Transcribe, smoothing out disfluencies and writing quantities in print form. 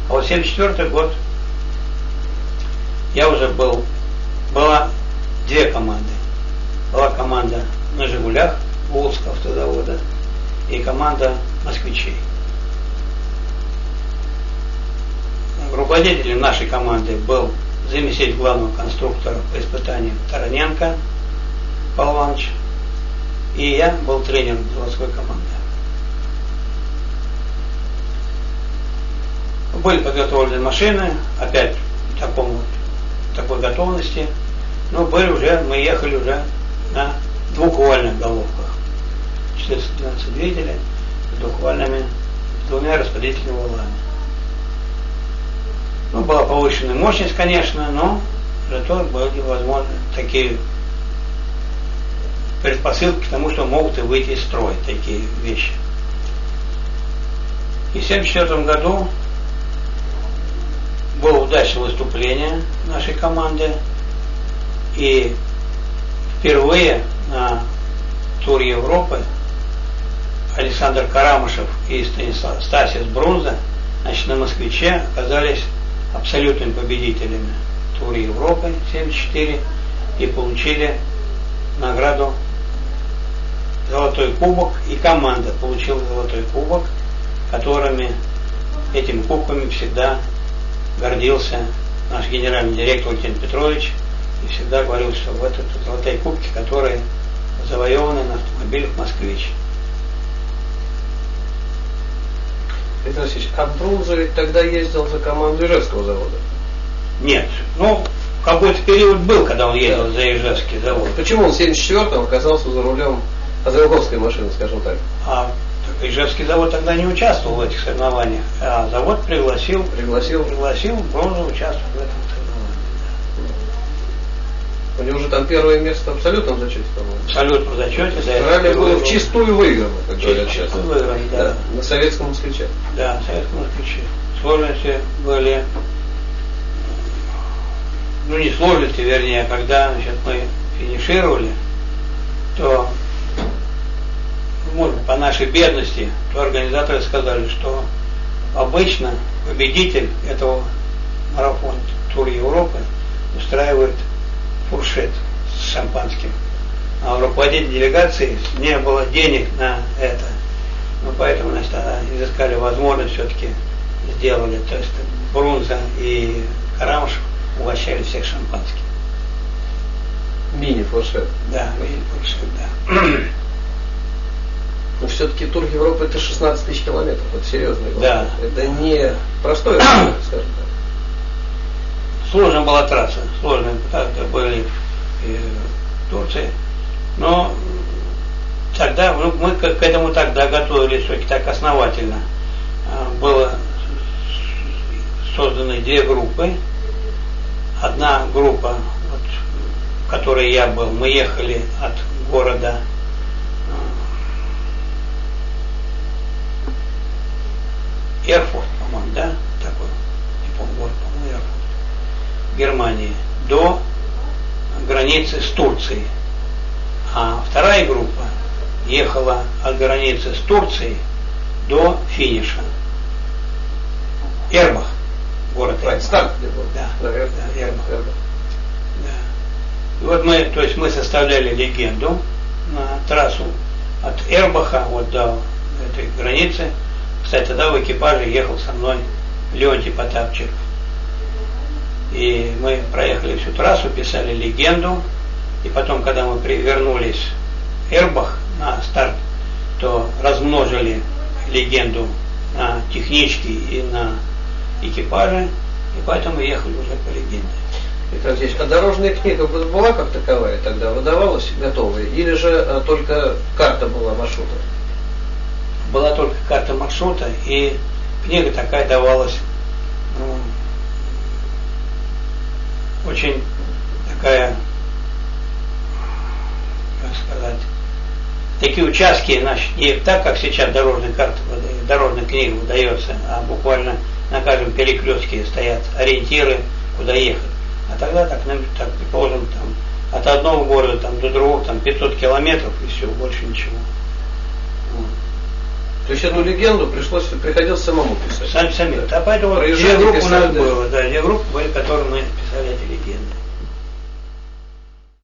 А вот 74 год я уже была две команды. Была команда на «Жигулях» Волжского автозавода и команда «Москвичей». Руководителем нашей команды был заместитель главного конструктора по испытаниям Тараненко Павел Иванович, и я был тренером заводской команды. Были подготовлены машины, опять в такой готовности, но мы ехали уже на двухвальных головках. 412 двигателей с двумя распределительными валами. Была повышенная мощность, конечно, но зато были возможны такие предпосылки к тому, что могут и выйти из строя такие вещи. И в 1974 году было удачное выступление нашей команды, и впервые на туре Европы Александр Карамышев и Стасис Брунза, на «Москвиче» оказались абсолютными победителями туре Европы 74 и получили награду «Золотой кубок», и команда получила «Золотой кубок», этими кубками всегда гордился наш генеральный директор Валентин Петрович, и всегда говорил, что это золотые кубки, которые завоеваны на автомобилях «Москвич». Петр Васильевич, а Брунза ведь тогда ездил за команду Ижевского завода? Нет. Какой-то период был, когда он ездил за Ижевский завод. Почему он в 74-м оказался за рулем азербайджанской машины, скажем так? Ижевский завод тогда не участвовал в этих соревнованиях, а завод пригласил Брунзу участвовать в этом соревновании. У него же там первое место в абсолютном зачете, по-моему. В абсолютном зачете. Ралли было вчистую выиграно, как говорят сейчас. Да. На советском «Москвиче». Да, на советском «Москвиче». Сложности были, не сложности, вернее, когда мы финишировали, то, может быть, по нашей бедности, то организаторы сказали, что обычно победитель этого марафона тура Европы устраивает фуршет с шампанским. А у руководителя делегации не было денег на это. Поэтому, изыскали возможность, все-таки сделали. То есть Брунза и Карамышев угощали всех шампанским. Мини-фуршет. Да, мини-фуршет, да. Но все-таки тур Европы это 16 тысяч километров, это серьезный город. Да. Это не простой, скажем так. Сложная была трасса, сложные были в Турции, но тогда мы к этому тогда готовились все-таки так основательно. Было созданы две группы. Одна группа, в которой я был, мы ехали от города Эрфурт, по-моему, да? Такой, не помню, город, по-моему, Эрфурт. Германии до границы с Турцией. А вторая группа ехала от границы с Турцией до финиша. Эрбах, город Эрбах. Старт где был? Да, Эрбах. Да. И мы составляли легенду на трассу от Эрбаха до этой границы. Кстати, тогда в экипаже ехал со мной Леонтий Потапчик. И мы проехали всю трассу, писали легенду. И потом, когда мы вернулись в Эрбах на старт, то размножили легенду на технички и на экипаже. И поэтому ехали уже по легенде. Петр Алексеевич, а дорожная книга была как таковая тогда? Выдавалась готовая? Или же только карта была маршрута? Была только карта маршрута, и книга такая давалась, очень такая, как сказать, такие участки, значит, не так, как сейчас дорожная карта, дорожная книга выдается, а буквально на каждом перекрестке стоят ориентиры, куда ехать. А тогда, так предположим, от одного города до другого 500 километров, и все, больше ничего. То есть эту легенду приходилось самому писать. Сами. А поэтому две группы у нас было, да, две группы были, которые мы писали эти легенды.